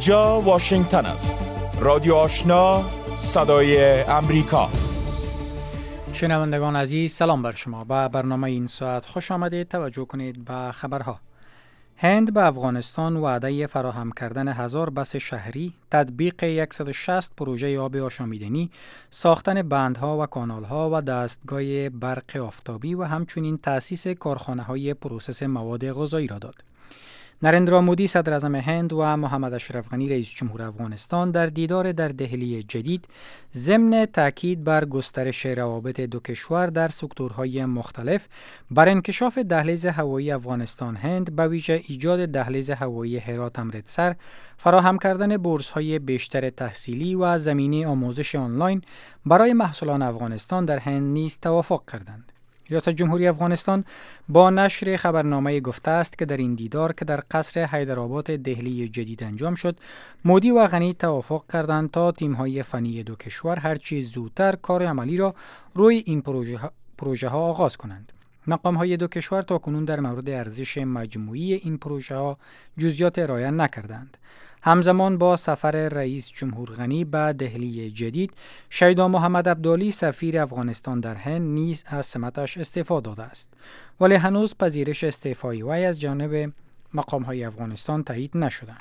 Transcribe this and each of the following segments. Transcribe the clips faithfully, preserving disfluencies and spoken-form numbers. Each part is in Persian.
اینجا واشنگتن است. رادیو آشنا، صدای امریکا. شنوندگان عزیز، سلام بر شما. با برنامه این ساعت خوش آمدید. توجه کنید به خبرها. هند به افغانستان وعده فراهم کردن هزار بس شهری، تطبیق صد و شصت پروژه آب آشامیدنی، ساختن بندها و کانالها و دستگاه برق آفتابی و همچنین تأسیس کارخانه‌های پروسس مواد غذایی را داد. نریندرا مودی صدر اعظم هند و محمد اشرف غنی رئیس جمهور افغانستان در دیدار در دهلی جدید ضمن تاکید بر گسترش روابط دو کشور در سکتورهای مختلف بر انکشاف دهلیز هوایی افغانستان هند، به ویژه ایجاد دهلیز هوایی هرات امرتسر، فراهم کردن بورس‌های بیشتر تحصیلی و زمینه آموزش آنلاین برای محصلان افغانستان در هند نیز توافق کردند. ریاست جمهوری افغانستان با نشر خبرنامه گفته است که در این دیدار که در قصر حیدرآباد دهلی جدید انجام شد، مودی و غنی توافق کردند تا تیم‌های فنی دو کشور هرچی زودتر کار عملی را روی این پروژه ها, پروژه ها آغاز کنند. مقام‌های دو کشور تاکنون در مورد ارزش مجموعی این پروژه ها جزئیات ارائه نکردند. همزمان با سفر رئیس جمهور غنی به دهلی جدید، شیدا محمد عبدالی سفیر افغانستان در هند نیز از سمتش استعفا داده است، ولی هنوز پذیرش استعفای وی از جانب مقام‌های افغانستان تایید نشده.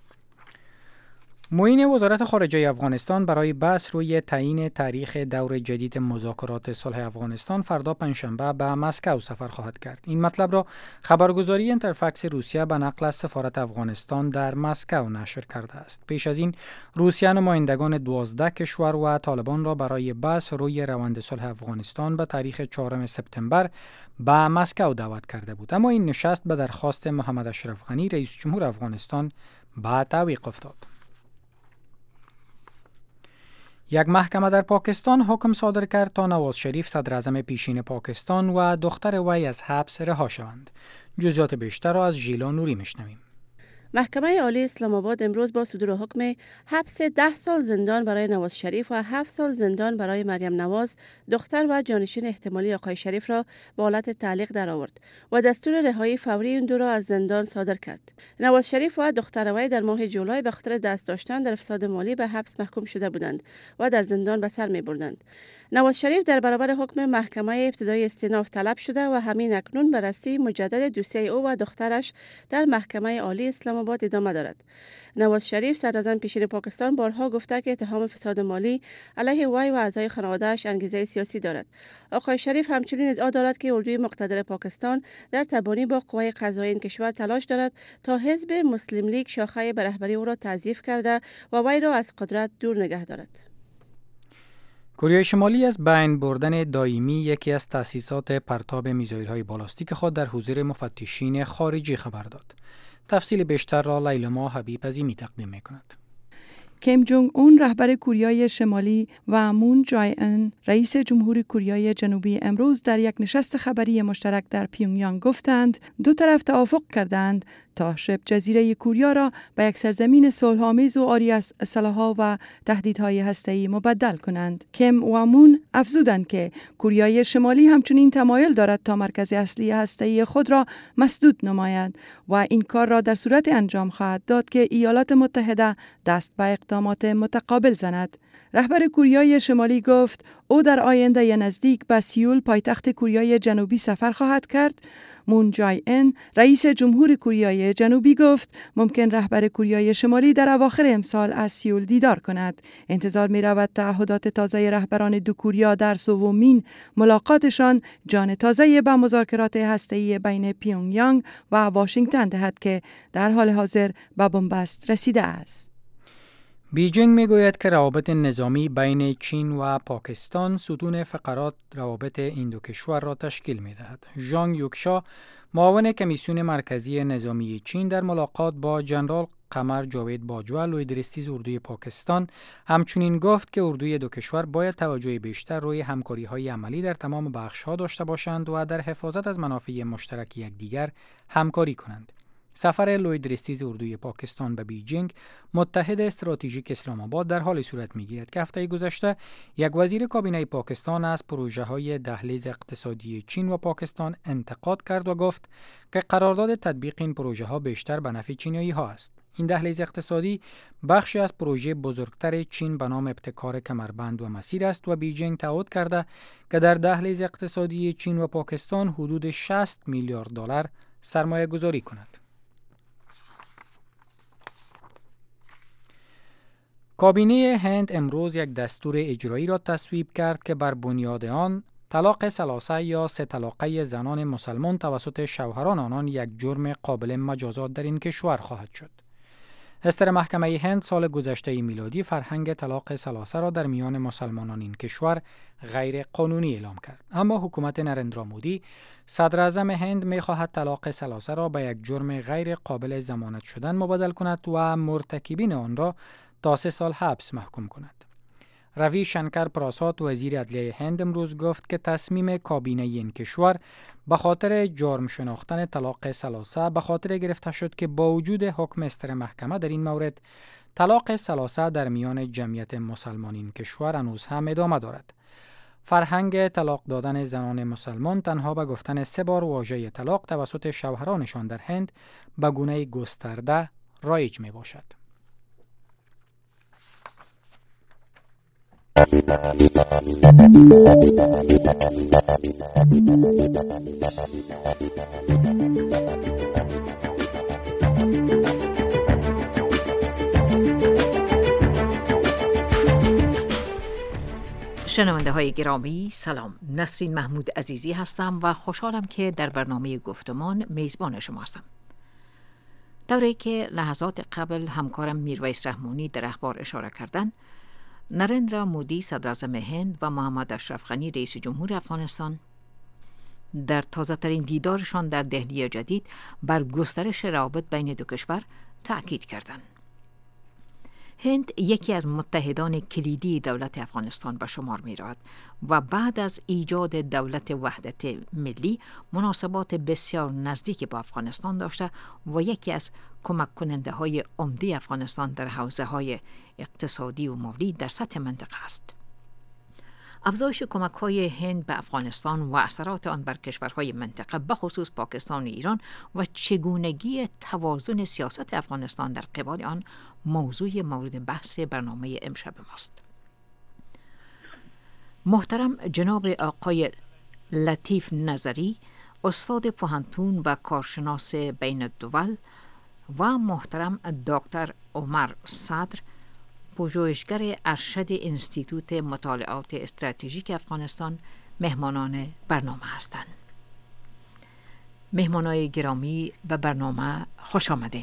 معین وزارت خارجه افغانستان برای بحث روی تعیین تاریخ دور جدید مذاکرات صلح افغانستان فردا پنجشنبه به مسکو سفر خواهد کرد. این مطلب را خبرگزاری اینترفکس روسیه به نقل از سفارت افغانستان در مسکو نشر کرده است. پیش از این روسیه نمایندگان دوازده کشور و طالبان را برای بحث روی روند صلح افغانستان به تاریخ چهارم سپتامبر به مسکو دعوت کرده بود، اما این نشست به درخواست محمد اشرف غنی رئیس جمهور افغانستان به تعویق افتاد. یک محکمه در پاکستان حکم صادر کرد تا نواز شریف صدر اعظم پیشین پاکستان و دختر وی از حبس رها شوند. جزئیات بیشتر را از ژیلا نوری میشنویم. محکمه عالی اسلام آباد امروز با صدور حکم حبس ده سال زندان برای نواز شریف و هفت سال زندان برای مریم نواز، دختر و جانشین احتمالی آقای شریف را به حالت تعلیق درآورد و دستور رهایی فوری این دو را از زندان صادر کرد. نواز شریف و دختر وی در ماه جولای به خاطر دست داشتن در فساد مالی به حبس محکوم شده بودند و در زندان به سر می‌بردند. نواز شریف در برابر حکم محکمه ابتدایی استئناف طلب شده و همین اکنون بررسی مجدد دوسیه او و دخترش در محکمه عالی اسلام آباد ادامه دارد. نواز شریف صدر اعظم پیشین پاکستان بارها گفته که اتهام فساد مالی علیه وی و اعضای خانواده‌اش انگیزه سیاسی دارد. آقای شریف همچنین ادعا دارد که اردوی مقتدر پاکستان در تبانی با قوای قضایی این کشور تلاش دارد تا حزب مسلم لیگ شاخه به رهبری او را تضعیف کرده و وی را از قدرت دور نگه دارد. کره شمالی از بین بردن دائمی یکی از تأسیسات پرتاب میزایل‌های بالاستیک خود در حضور مفتشین خارجی خبر داد. تفصیل بیشتر را لیلا حبیب عظیمی تقدیم می‌کند. کیم جونگ اون رهبر کره شمالی و مون جای ان رئیس جمهور کره جنوبی امروز در یک نشست خبری مشترک در پیونگیانگ گفتند دو طرف توافق کردند تا شبه جزیره کره را به یک سرزمین صلح‌آمیز و عاری از اسلحه‌ها و تهدیدهای هسته‌ای مبدل کنند. کیم و مون افزودند که کره شمالی همچنین تمایل دارد تا مرکز اصلی هسته‌ای خود را مسدود نماید و این کار را در صورت انجام خواهد داد که ایالات متحده دست به اقدامات متقابل زند. رهبر کره شمالی گفت او در آینده نزدیک به سیول پایتخت کره جنوبی سفر خواهد کرد. مون جای ان رئیس جمهور کره جنوبی گفت ممکن رهبر کره شمالی در اواخر امسال از سیول دیدار کند. انتظار می رود تعهدات تازه رهبران دو کره در سومین ملاقاتشان جان تازه به مذاکرات هسته‌ای بین پیونگیانگ و واشنگتن دهد که در حال حاضر به بنبست رسیده است. بیجینگ میگوید که روابط نظامی بین چین و پاکستان ستون فقرات روابط این دو کشور را تشکیل می‌دهد. ژانگ یوکشا، معاون کمیسیون مرکزی نظامی چین، در ملاقات با جنرال قمر جاوید باجوه لویدرستیز اردوی پاکستان همچنین گفت که اردوی دو کشور باید توجه بیشتر روی همکاری‌های عملی در تمام بخش‌ها داشته باشند و در حفاظت از منافع مشترک یکدیگر همکاری کنند. سفر لویدرستیز اردوی پاکستان به بیجینگ، متحد استراتژیک اسلام آباد، در حال صورت می‌گیرد که هفته گذشته یک وزیر کابینه پاکستان از پروژه‌های دهلیز اقتصادی چین و پاکستان انتقاد کرد و گفت که قرارداد تطبیق این پروژه‌ها بیشتر به نفع چینی‌ها است. این دهلیز اقتصادی بخشی از پروژه بزرگتر چین به نام ابتکار کمربند و مسیر است و بیجینگ تعهد کرده که در دهلیز اقتصادی چین و پاکستان حدود شصت میلیارد دلار سرمایه گذاری کند. کابینه هند امروز یک دستور اجرایی را تصویب کرد که بر بنیاد آن طلاق ثلاثه یا سه طلاقه زنان مسلمان توسط شوهران آنان یک جرم قابل مجازات در این کشور خواهد شد. استر محکمه هند سال گذشته میلادی فرهنگ طلاق ثلاثه را در میان مسلمانان این کشور غیر قانونی اعلام کرد. اما حکومت نریندرا مودی صدر اعظم هند می خواهد طلاق ثلاثه را به یک جرم غیر قابل ضمانت شدن مبادل کند و مرتکبین آن را تا سه سال حبس محکوم کند. روی شنکر پراساد وزیر عدلیه هند امروز گفت که تصمیم کابینه این کشور به خاطر جرم شناختن طلاق ثلاثه به خاطر گرفته شد که با وجود حکم استر محکمه در این مورد طلاق ثلاثه در میان جمعیت مسلمان این کشور هنوز هم ادامه دارد. فرهنگ طلاق دادن زنان مسلمان تنها به گفتن سه بار واژه طلاق توسط شوهرانشان در هند به گونه گسترده رایج می باشد. شنونده های گرامی سلام، نسرین محمود عزیزی هستم و خوشحالم که در برنامه گفتمان میزبان شما هستم. دوره که لحظات قبل همکارم میرویس رحمانی در اخبار اشاره کردن، نریندرا مودی صدر اعظم هند و محمد اشرف غنی رئیس جمهور افغانستان در تازه ترین دیدارشان در دهلی جدید بر گسترش روابط بین دو کشور تأکید کردند. هند یکی از متحدان کلیدی دولت افغانستان به شمار می رود و بعد از ایجاد دولت وحدت ملی مناسبات بسیار نزدیکی با افغانستان داشته و یکی از کمک کننده های عمده افغانستان در حوزه های اقتصادی و مالی در سطح منطقه است. افزایش کمک های هند به افغانستان و اثرات آن بر کشورهای منطقه به خصوص پاکستان و ایران و چگونگی توازن سیاست افغانستان در قبال آن موضوع مورد بحث برنامه امشب ماست. محترم جناب آقای لطیف نظری، استاد پوهنتون و کارشناس بین الدول، و محترم دکتر عمر صدر، پژوهشگر ارشد انستیتوت مطالعات استراتژیک افغانستان، مهمانان برنامه هستند. مهمانای گرامی به برنامه خوش آمدین.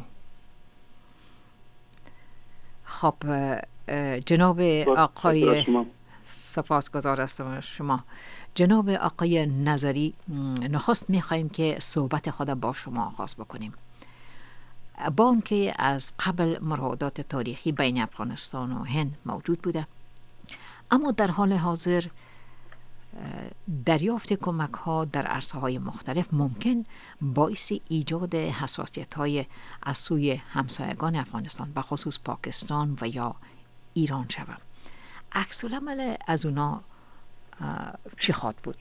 خب جناب آقای سپاسگزار هستم شما. جناب آقای نظری، نخست می‌خوایم که صحبت خود با شما آغاز بکنیم. با آنکه از قبل مراودات تاریخی بین افغانستان و هند موجود بوده، اما در حال حاضر دریافت کمک ها در عرصه های مختلف ممکن باعث ایجاد حساسیت های از سوی همسایگان افغانستان به خصوص پاکستان و یا ایران شود. عکس العمل از اونا چی خواهد بود؟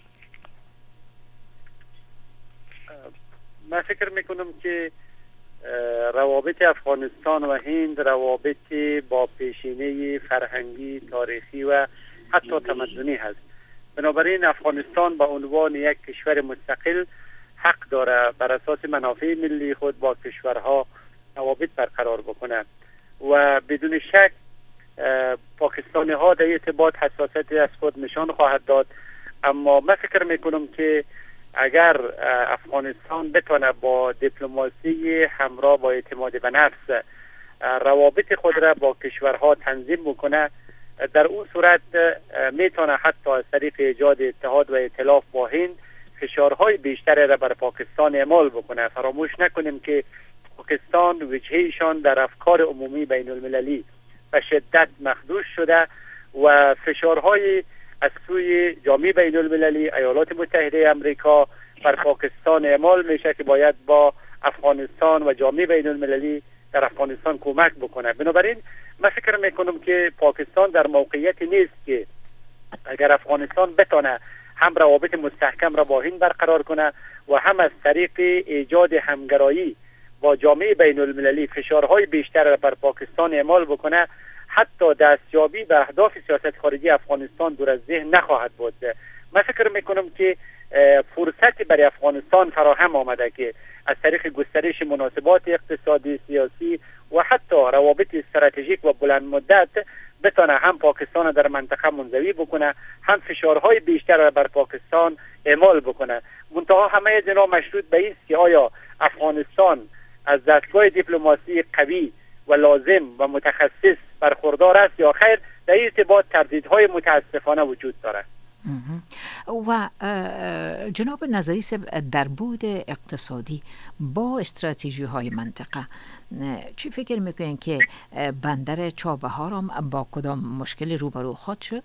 من فکر میکنم که روابط افغانستان و هند روابط با پیشینه فرهنگی، تاریخی و حتی تمدنی هست. بنابراین افغانستان به عنوان یک کشور مستقل حق داره بر اساس منافع ملی خود با کشورها روابط برقرار بکنه و بدون شک پاکستانی ها در ارتباط حساسیت از خود نشان خواهد داد. اما من فکر میکنم که اگر افغانستان بتونه با دیپلماسی همراه با اعتماد به نفس روابط خود را با کشورها تنظیم بکنه، در اون صورت میتونه حتی از طریق ایجاد اتحاد و ائتلاف با هند فشارهای بیشتری را بر پاکستان اعمال بکنه. فراموش نکنیم که پاکستان وجههشان در افکار عمومی بین المللی به شدت مخدوش شده و فشارهای از سوی جامعه بین المللی، ایالات متحده امریکا بر پاکستان اعمال میشه که باید با افغانستان و جامعه بین المللی در افغانستان کمک بکنه. بنابراین من فکر میکنم که پاکستان در موقعیتی نیست که اگر افغانستان بتونه هم روابط مستحکم را با هند برقرار کنه و هم از طریق ایجاد همگرایی با جامعه بین المللی فشارهای بیشتر را بر پاکستان اعمال بکنه، حتی دستیابی به اهداف سیاست خارجی افغانستان دور از ذهن نخواهد بود. من فکر میکنم که فرصتی برای افغانستان فراهم آمده که از طریق گسترش مناسبات اقتصادی، سیاسی و حتی روابط استراتژیک و بلند مدت بتونه هم پاکستان در منطقه منزوی بکنه، هم فشارهای بیشتر را بر پاکستان اعمال بکنه. منتها همه از اینا مشروط به است که آیا افغانستان از دستگاه دیپلماسی قوی و لازم و متخصص برخوردار است یا خیر. در این ارتباط تردیدهای متاسفانه وجود دارد. و جناب نظری صاحب، در بود اقتصادی با استراتژی های منطقه چی فکر میکنین که بندر چابهار با کدام مشکلی روبرو خواهد شد؟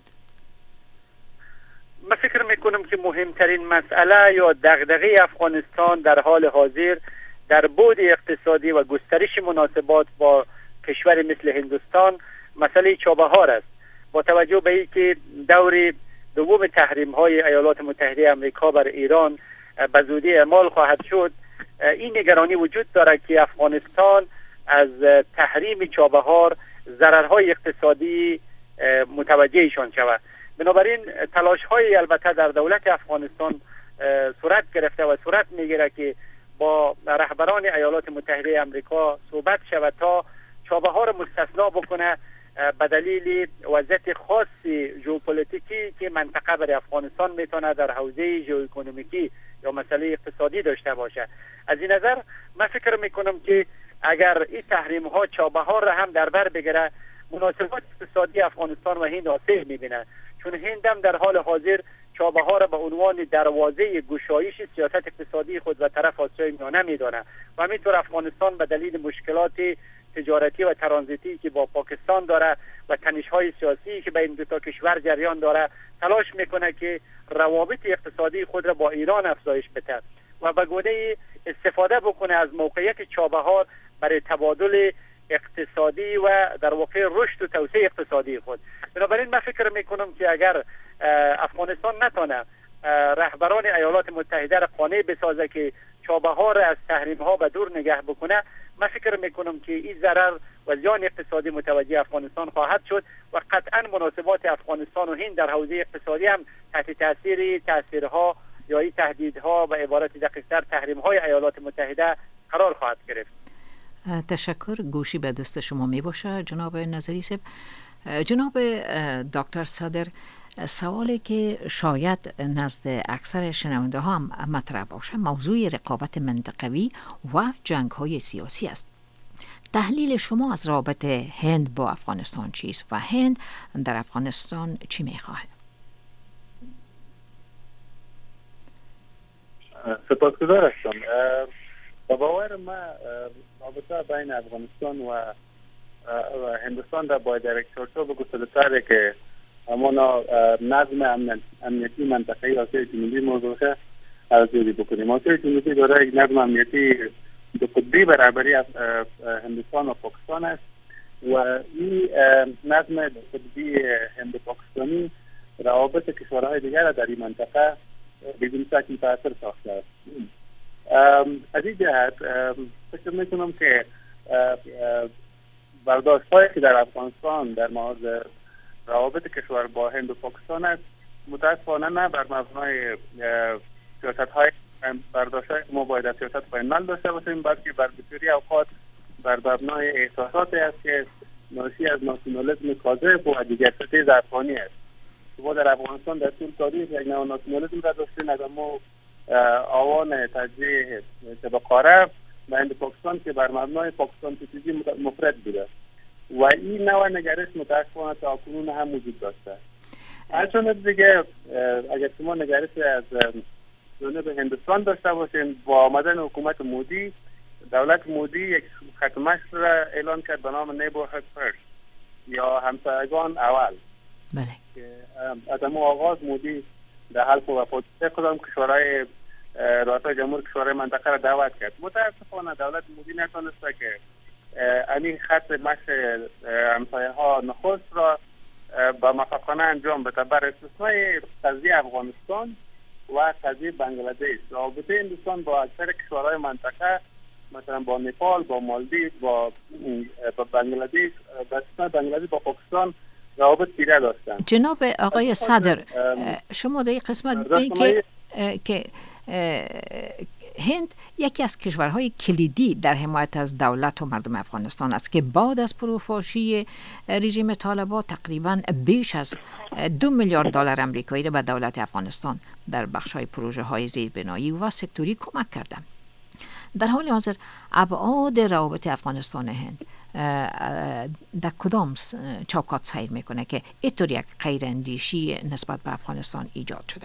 من فکر میکنم که مهمترین مسئله یا دغدغه افغانستان در حال حاضر در بود اقتصادی و گسترش مناسبات با کشور مثل هندوستان مسئله چابهار است. با توجه به اینکه دور دوم تحریم های ایالات متحده آمریکا بر ایران به زودی اعمال خواهد شد، این نگرانی وجود دارد که افغانستان از تحریم چابهار ضررهای اقتصادی متوجهشان شود. بنابراین تلاش های البته در دولت افغانستان صورت گرفته و صورت میگیره که با رهبران ایالات متحده آمریکا صحبت شود تا چابهار مستثنا بکنه به دلیل وضعیت خاص ژئوپلیتیکی که منطقه برای افغانستان میتونه در حوزه ژئواکونومیکی یا مسئله اقتصادی داشته باشه. از این نظر من فکر میکنم که اگر این تحریم ها چابهار را هم در بر بگیره، مناسبات اقتصادی افغانستان و هند آسیب میبینه، چون هند هم در حال حاضر چابهار را به عنوان دروازه گشایش سیاست اقتصادی خود و طرف آسیای میانه میدانه و همینطور افغانستان به دلیل مشکلات تجارتی و ترانزیتی که با پاکستان داره و تنش‌های سیاسی که بین دو تا کشور جریان داره تلاش میکنه که روابط اقتصادی خود را با ایران افزایش بده و به گونه استفاده بکنه از موقعیت چابهار برای تبادل اقتصادی و در واقع رشد و توسعه اقتصادی خود. بنابراین من فکر میکنم که اگر افغانستان نتونه رهبران ایالات متحده را قانع بسازه که چابهار از تحریم ها به دور نگه بکنه، من فکر میکنم که این ضرر و زیان اقتصادی متوجه افغانستان خواهد شد و قطعا مناسبات افغانستان و هند در حوزه اقتصادی هم تحت تاثیر تاثیرها یا این تهدیدها و عبارت دقیق‌تر تحریم های ایالات متحده قرار خواهد گرفت. تشکر. گوشی به دست شما می باشه جناب نظری صاحب. جناب دکتر صدر، سوالی که شاید نزد اکثر شنونده ها هم مطرح باشه موضوع رقابت منطقوی و جنگ های سیاسی است. تحلیل شما از رابط هند با افغانستان چیست و هند در افغانستان چی میخواهد؟ سپاسگزار هستم. با باور من رابطه بین افغانستان و هندوستان در باید در یک چارچوب گسترده‌تری که همانا نظم امنیتی منطقه‌ای آسیای جنوبی موضوع ارزیابی بکنیم. آسیای جنوبی داره یک نظم امنیتی دو قطبی برابری هندوستان و پاکستان است و این نظم دو قطبی هندو پاکستانی روابط کشورهای دیگر در این منطقه بدون شک متأثر ساخته است. از این جهت فکر میکنم که برداشت‌هایی که در افغانستان در مورد روابط کشور با هند و پاکستان است متاسفانه نه بر مبنای سیاست‌های برداشت‌های ما باید سیاست بین‌الملل داشته باشیم، بلکه بر بسیاری اوقات بر مبنای احساساتی است که ناشی از ناسیونالیسم کاذب و دیگر ستیز افغانی است. ما در افغانستان در طول تاریخ یک نوع ناسیونالیسم را داشتیم از ما آوان تجزیه طبقاره و هند پاکستان که بر مبنای پاکستان ستیزی مفرد بوده و این نوع نگرش متاسفانه تا کنون هم وجود داشته. هرچند دیگه اگر شما نگرش از جانب هندوستان داشته باشیم، با آمدن حکومت مودی، دولت مودی یک خط مشی را اعلان کرد به نام نیبرهود فرست یا همسایگان اول. بله. که از همون آغاز مودی در حلف و وفات کدام کشورهای رؤسای جمهور کشورهای منطقه را دعوت کرد. متاسفانه دولت مودی نتونسته که این خط مشی همسایه ها نخست را با موفقانه انجام بده. بر استثنای قضیه افغانستان و قضیه بنگلادش، رابطه هندوستان با اکثر کشورهای منطقه مثلا با نپال، با مالدیو، با با بنگلادش، با بنگلادش با پاکستان روابط تیره داشتن. جناب آقای صدر، شما در این قسمت بین که که هند یکی از کشورهای کلیدی در حمایت از دولت و مردم افغانستان است که بعد از فروپاشی رژیم طالبان تقریباً بیش از دو میلیارد دلار آمریکایی را به دولت افغانستان در بخش‌های پروژه‌های زیربنایی و سکتوری کمک کردند. در حال حاضر ابعاد روابط افغانستان و هند در کدام چوکات سیر میکنه که اینطور یک غیراندیشی نسبت به افغانستان ایجاد شده؟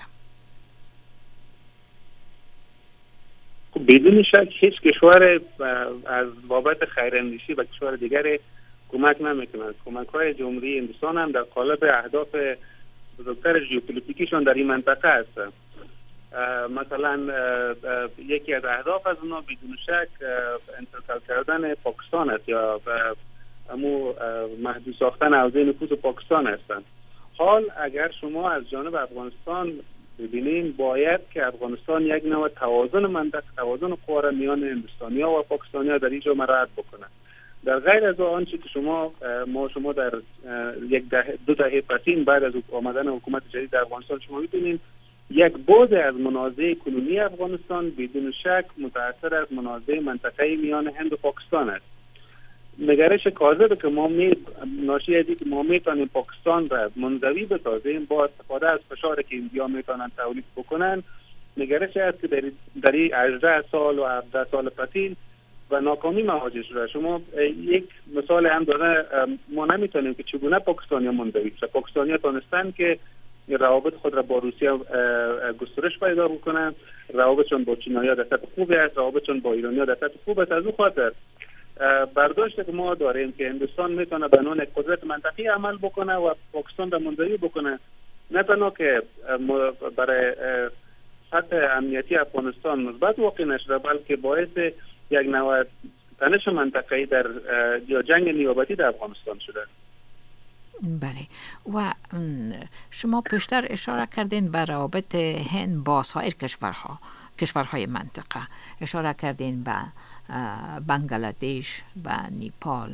بدون شک هیچ کشور از بابت خیراندیشی و کشور دیگری کمک نمیکنند. کمک های جمهوری هندوستان هم در قالب اهداف بزرگتر ژئوپلیتیکیشان در این منطقه است. مثلا یکی از اهداف از اونها بدون شک انتقال کردن پاکستان است یا امو محدود ساختن حوزه نفوذ پاکستان هستند. حال اگر شما از جانب افغانستان ببینیم، باید که افغانستان یک نوع توازن منطقه، توازن قوا میان هندوستانی‌ها و پاکستانی‌ها در اینجا مراعات بکنه. در غیر از آنچه که شما ما شما در یک ده دو دهه پسین بعد از آمدن حکومت جدید در افغانستان شما می‌بینید یک بعد از منازعه کنونی افغانستان بدون شک متأثر از منازعه منطقه‌ای میان هند و پاکستان است. نگرش کاذب که ما می ناشی از اینکه ما میتونیم پاکستان را منزوی بسازیم با استفاده از فشاری که ایندیا میتونن تولید بکنن، نگرش است که در در هجده سال و هفده سال پسین و ناکامی مواجه شده. شما یک مثال هم داره، ما نمیتونیم که چگونه پاکستانیا منزوی شد. پاکستانیا تونستن که روابط خود را با روسیه گسترش پیدا بکنن، روابطشون با چینایی‌ها در سطح خوبی است، روابطشون با ایرانی‌ها در سطح خوب است. از اون خاطر برداشت که ما داریم که هندوستان میتونه به عنوان قدرت منطقی عمل بکنه و پاکستان را منزوی بکنه، نه تنها که برای سطح امنیتی افغانستان مثبت واقع نشده، بلکه باعث یک نوع تنش منطقه‌ای در یا جنگ نیابتی در افغانستان شده. بله، و شما پیشتر اشاره کردین به روابط هند با سایر کشورها کشورهای منطقه، اشاره کردین به بنگلادش و نیپال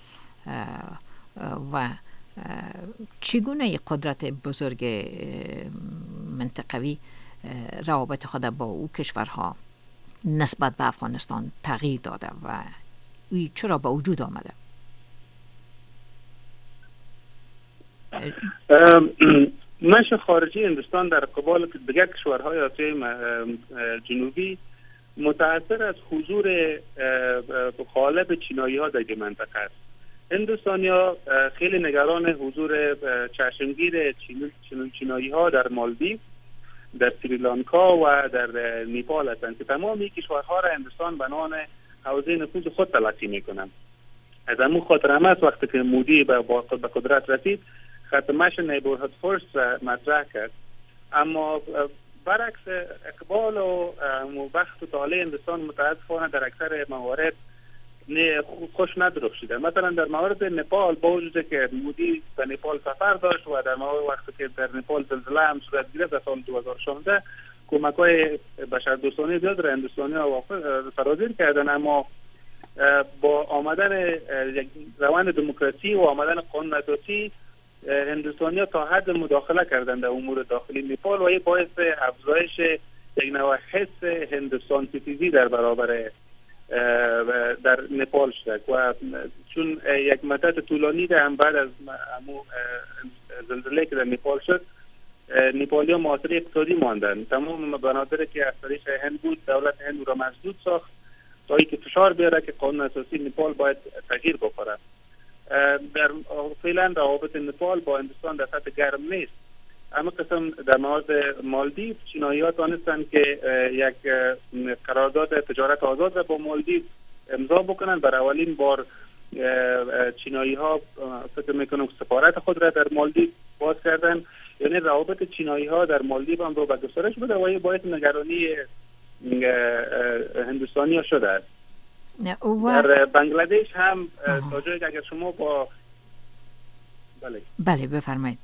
و چگونه یک قدرت بزرگ منطقوی روابط خود با او کشورها نسبت به افغانستان تغییر داده و ای چرا به وجود آمده؟ منش خارجی هندوستان در قبال دیگر کشورهای آسیای جنوبی متأثر از حضور غالب چینایی ها در این منطقه است. هندوستانی ها خیلی نگران حضور چشمگیر چینایی ها در مالدیو، در سریلانکا و در نیپال هستند که تمام این کشورها را هندوستان به عنوان حوزه نفوذ خود تلقی میکنند. از همون خاطر هم است وقتی که مودی به قدرت رسید خط مش نیبرهود فرست را مطرح کرد، اما برعکس اقبال و بخت و طالع هندوستان متاسفانه در اکثر موارد نه خوش ندرخشیده. مثلا در مورد نپال با وجود که مودی به نپال سفر داشت و در مورد وقتی که در نپال زلزله هم صورت گرفت در سال دو هزار و شانزده کمک‌های بشردوستانه زیاد را هندوستانی‌ها فراگیر کردن، اما با آمدن یک روند دموکراسی و آمدن قانون اساسی هندوستانی‌ها تا حد مداخله کردند در امور داخلی نپال و این باعث افزایش یک نوع حس هندوستان ستیزی در برابر در نپال شد و چون یک مدت طولانی ده هم بعد از زلزله که در نپال شد نپالی‌ها معاصره اقتصادی ماندن. تمام بنادری که از طریق هند بود دولت هند را مسدود ساخت تا اینکه فشار بیاره که قانون اساسی نپال باید تغییر بکنه. در فعلا روابط نپال با هندوستان در سطح گرم نیست. اما قسم در مورد مالدیو چینایی‌ها تانستن که یک قرارداد تجارت آزاد را با مالدیو امضا بکنن. برای اولین بار چینایی‌ها فکر میکنم سفارت خود را در مالدیو باز کردن، یعنی روابط چینایی‌ها در مالدیو هم رو به گسترش بوده و این باعث نگرانی هندوستانی‌ها شده است. در بنگلادش هم تا جایی که اگر شما با بله بله بفرمایید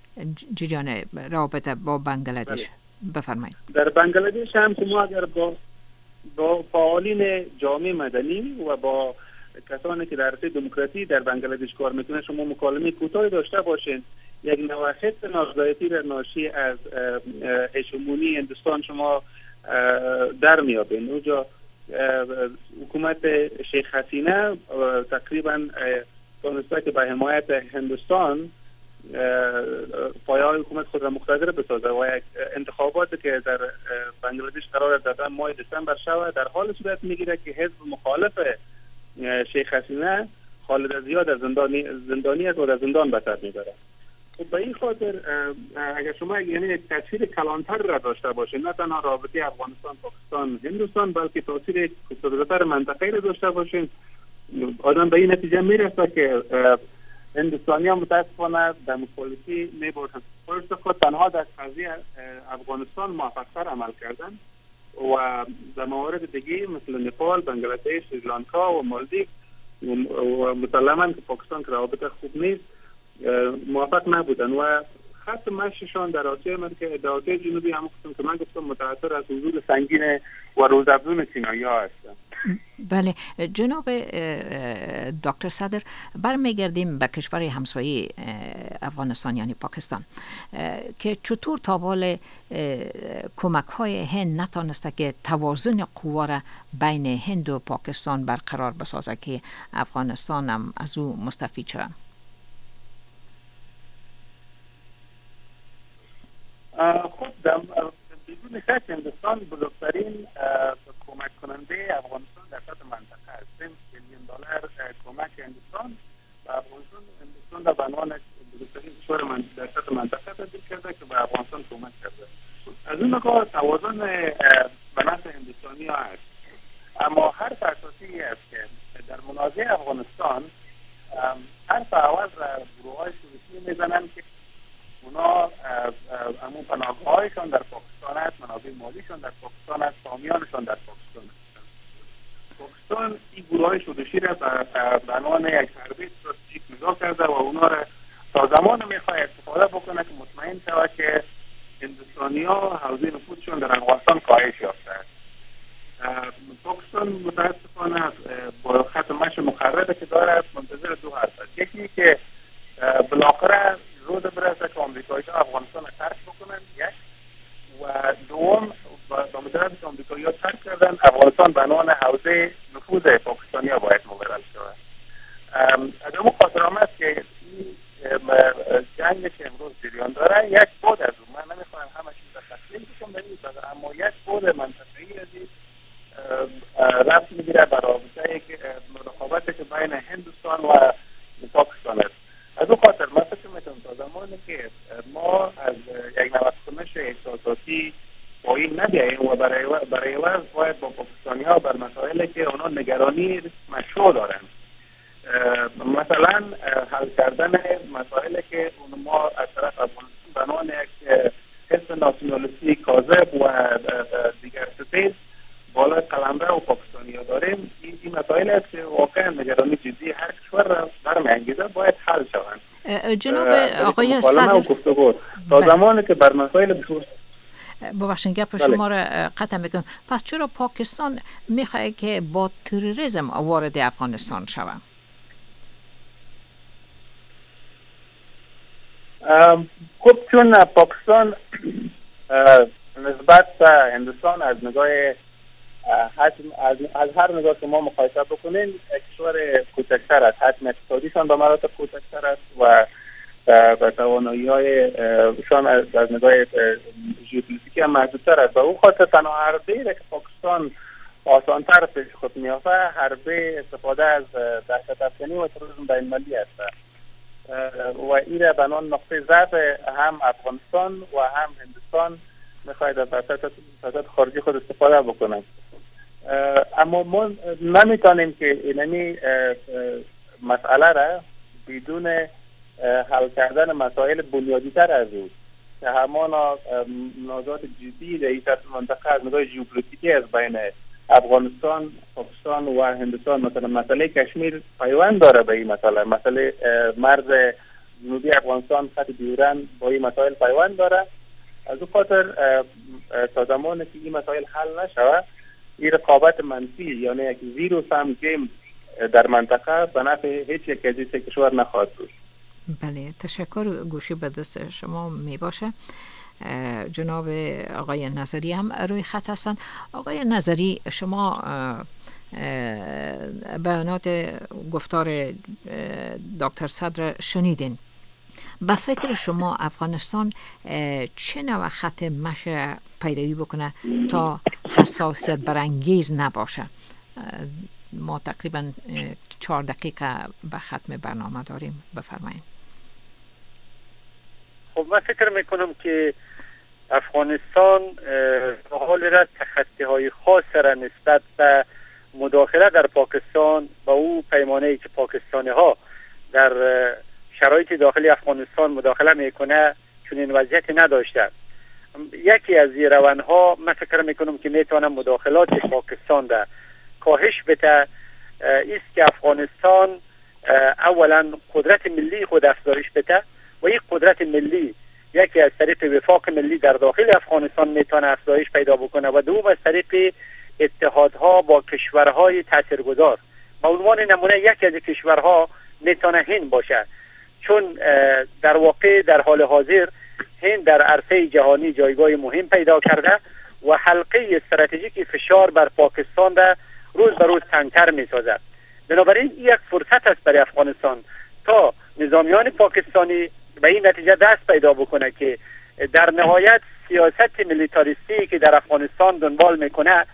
جریان روابط با بنگلادش بفرمایید. در بنگلادش هم شما اگر با با فعالین جامعه مدنی و با کسانی که در عرصه دموکراسی در بنگلادش کار میکنن شما مکالمه کوتاهی داشته باشین، یک نوحس نارضایتی را ناشی از هژمونی هندوستان شما در میابین. اونجا حکومت شیخ حسینه تقریبا تونسته که به حمایت هندوستان پایه‌های حکومت خود را مقتدر بسازه و یک انتخاباتی که در بنگلادش قرار است در ماه دسامبر شود در حال صورت میگیره که حزب مخالف شیخ حسینه خالد زیاد از زندانی زندانی است و در زندان به سر میبره. خب به این خاطر اگر شما یعنی یک تصویر کلانتر را داشته باشید، نه تنها رابطه افغانستان پاکستان هندوستان بلکه تاثیر خودسازتر منطقه‌ای را داشته باشید، آدم به این نتیجه میرسه که هندوستانی ها متاسفانه دموکراسی میباشند. فرض خود تنها در قضیه افغانستان موفق‌تر عمل کردن و در موارد دیگه مثل نپال، بنگلادش، سریلانکا و مالدیو و مسلماً که پاکستان که روابط خوب نیست موفق نبودن و خط مشیشان در آسیای مرکزی در آسیای جنوبی هم که من گفتم متأثر از حضور سنگین و روزافزون چینایی ها هستن. بله جناب دکتر صدر، برمیگردیم به کشور همسایه افغانستان یعنی پاکستان که چطور تابال کمک های هند نتانسته که توازن قوا را بین هند و پاکستان برقرار بسازه که افغانستان هم از او مستفید شد. خب بدون شک هندوستان بزرگترین کمک کننده افغانستان در سطح منطقه است. سه میلیون دلار کمک هندوستان و افغانستان هندوستان در عنوان بزرگترین کشور در سطح منطقه تبدیل کرده که به افغانستان کمک کرده. از اون نگاه توازن به نفع هندوستانی ها است. اما حرف اساسی است که در منازعه افغانستان حرف اول را گروه های شروعی میزنند که اونا همون پناهگاهایشان در پاکستان است، منابع مالیشان در پاکستان است، سامیانشان در پاکستان است. پاکستان این گروه های شورشی را به عنوان یک حربه استراتژیک نگاه کرده و اونا را تا زمان میخواه استفاده بکنه که مطمئن شود که هندوستانی ها حوزه نفوذشان در افغانستان کاهش یافته است. پاکستان متاسفانه با خط مشی مقرره که داره منتظر دو حرف است. یکی که بالاخره روز برسه که آمریکایی ها افغانستان را ترک بکنن یک و دوم با مجرد که آمریکایی ها ترک کردن افغانستان به عنوان حوزه نفوذ پاکستانی ها باید مبرل شود. از اون خاطر آمد که این جنگ که امروز جریان داره یک بود از اون من نمیخواهم همه چیز را تسلیم بکنم در این بده اما یک بود منطقه‌ای از این رفت میگیره به رابطه که رقابتی که بین هندوستان و پاکستان است. از اون خاطر من فکر میکنم تا زمانی که ما از یک نوسانش احساساتی پایین نبیاییم و برای برای عوض باید با پاکستانی ها بر مسائلی که اونا نگرانی مشروع دارن مثلا حل کردن مسائلی که ما از طرف افغانستان به عنوان یک حس ناسیونالیستی کاذب و دیگر سفید بالای قلمرو و پاکستانی ها داریم. این, این مسائل است که واقعا نگرانی جدی هر کشور را برمی‌انگیزه باید حل شوند. جناب آقای صدر تا زمانی که بر مسائل بخصوص ببخشید گپ شما را قطع میکنم. پس چرا پاکستان میخواد که با تروریسم وارد افغانستان شود؟ خب چون پاکستان نسبت به هندوستان از نگاه حجم از, از هر نگاه که ما مقایسه بکنیم کشور کوچکتر است، حجم اقتصادیشان به مراتب کوچکتر است و و توانایی های شان از, از نگاه ژئوپلیتیکی هم محدودتر است. به اون خاطر تنها حربه‌ای که پاکستان آسانتر پیش خود میافته حربه استفاده از دهشت افکنی و تروریسم بین‌المللی است و این را به عنوان نقطه ضعف هم افغانستان و هم هندوستان میخواهد از سیاست خارجی خود استفاده بکنند. اما ما نمیتونیم که اینمی مسئله را بدون حل کردن مسائل بنیادی تر از او که همان منازعات جدی در این منطقه از نگاه ژئوپلیتیکی از بین افغانستان، پاکستان و هندوستان مثلا مسئله کشمیر پیوند داره به این مسئله، مسئله مرز جنوبی افغانستان خط دیورند با این مسائل پیوند داره. از اون خاطر تا زمانی که این مسائل حل نشود این رقابت منفی یعنی یک زیرو سام گیم در منطقه به نفع هیچ یک از این سه کشور نخواهد بود. بله، تشکر. گوشی به دست شما می باشه. جناب آقای نظری هم روی خط هستن. آقای نظری، شما بیانات گفتار دکتر صدر شنیدین. به فکر شما افغانستان چه نوع خط مشی پیروی بکنه تا حساسیت برانگیز نباشه؟ ما تقریبا چهار دقیقه به ختم برنامه داریم، بفرمایید. خب من فکر میکنم که افغانستان حال را تخطی های خاص را نسبت به مداخله در پاکستان با او پیمانه‌ای که پاکستانی ها در شرایط داخلی افغانستان مداخله میکنه چون این وضعیت نداشته. یکی از این روانها من فکر میکنم که میتونه مداخلات پاکستان در کاهش بده است که افغانستان اولا قدرت ملی خود افزایش بده و این قدرت ملی یکی از طریق وفاق ملی در داخل افغانستان میتونه افزایش پیدا بکنه و دوم از طریق اتحادها با کشورهای تاثیرگذار. به عنوان نمونه یکی از کشورها میتونه هند باشه، چون در واقع در حال حاضر هند در عرصه جهانی جایگاه مهم پیدا کرده و حلقه استراتژیک فشار بر پاکستان را روز به روز تنگتر میسازد. بنابراین یک فرصت است برای افغانستان تا نظامیان پاکستانی به این نتیجه دست پیدا بکنه که در نهایت سیاست میلیتاریستی که در افغانستان دنبال میکنه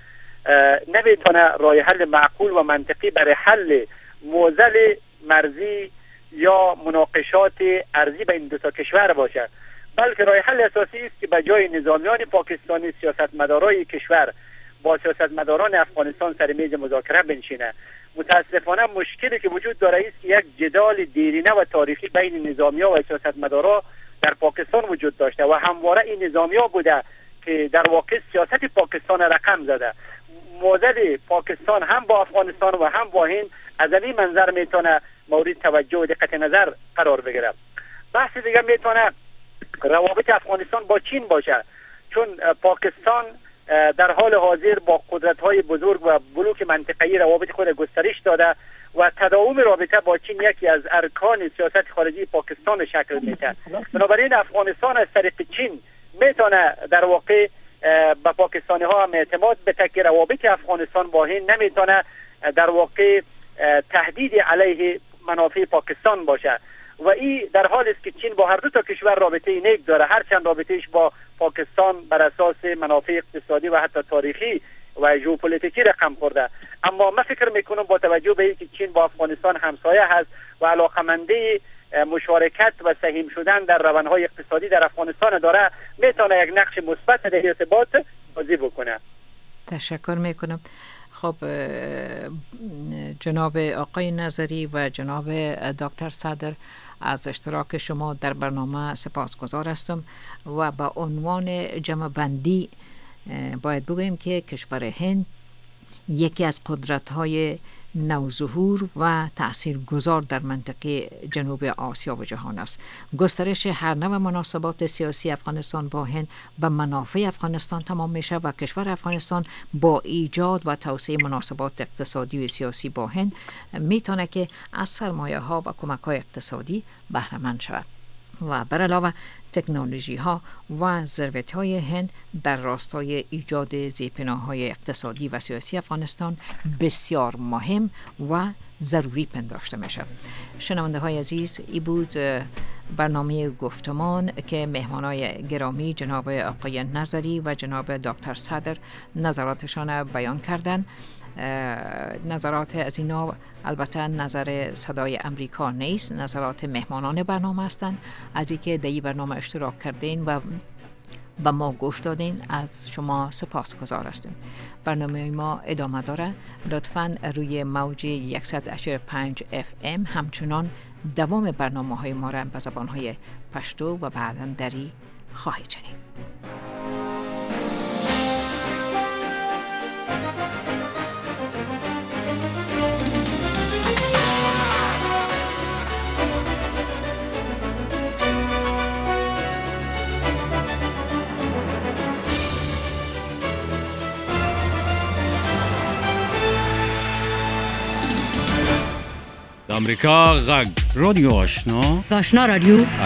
نمیتونه راه حل معقول و منطقی برای حل معضل مرزی یا مناقشات ارضی بین دو تا کشور باشه، بلکه راه حل اساسی است که به جای نظامیان پاکستانی سیاستمدارای کشور با سیاستمداران افغانستان سر میز مذاکره بنشینه. متاسفانه مشکلی که وجود داره است که یک جدال دیرینه و تاریخی بین نظامی‌ها و سیاستمدارا در پاکستان وجود داشته و همواره این نظامی‌ها بوده که در واقع سیاست پاکستان رقم زده. معضل پاکستان هم با افغانستان و هم با هند از این منظر میتونه مورد توجه و دقت نظر قرار بگیره. بحث دیگه میتونه روابط افغانستان با چین باشه، چون پاکستان در حال حاضر با قدرت‌های بزرگ و بلوک منطقه‌ای روابط خود گسترش داده و تداوم رابطه با چین یکی از ارکان سیاست خارجی پاکستان شکل میده. بنابراین افغانستان از طریق چین میتونه در واقع به پاکستانی ها هم اعتماد بده که روابط افغانستان با هند نمیتونه در واقع تهدید علیه منافع پاکستان باشه و این در حالی است که چین با هر دو تا کشور رابطه نیک داره، هرچند رابطهش با پاکستان بر اساس منافع اقتصادی و حتی تاریخی و ژئوپلیتیکی رقم خورده. اما من فکر میکنم با توجه به اینکه چین با افغانستان همسایه هست و علاقمندی مشارکت و سهیم شدن در روندهای اقتصادی در افغانستان داره، میتونه یک نقش مثبت در ارتباط بازی بکنه. تشکر میکنم. خب جناب آقای نظری و جناب دکتر صدر، از اشتراک شما در برنامه سپاسگزار هستم و با عنوان جمع بندی باید بگوییم که کشور هند یکی از قدرت‌های نوظهور و تاثیرگذار در منطقه جنوب آسیا و جهان است. گسترش هر نوع مناسبات سیاسی افغانستان با هند به منافع افغانستان تمام میشه و کشور افغانستان با ایجاد و توسعه مناسبات اقتصادی و سیاسی با هند میتونه که از سرمایه ها و کمک های اقتصادی بهره مند شود و بر علاوه تکنولوژی ها و ثروت های هند در راستای ایجاد زیرپناه‌های اقتصادی و سیاسی افغانستان بسیار مهم و ضروری پنداشته می شود. شنونده های عزیز، ای بود برنامه گفتمان که مهمانای گرامی جناب آقای نظری و جناب دکتر صدر نظراتشان بیان کردند. نظرات از اینا البته نظر صدای امریکا نیست، نظرات مهمانان برنامه هستند. از اینکه در این برنامه اشتراک کردین و به ما گوش دادین از شما سپاسگزار هستیم. برنامه ما ادامه داره. لطفاً روی موج صد و هشتاد و پنج اف ام همچنان دوام برنامه های ما را به زبان های پشتو و بعداً دری خواهید شنید. امریکا غږ رادیو آشنا آشنا رادیو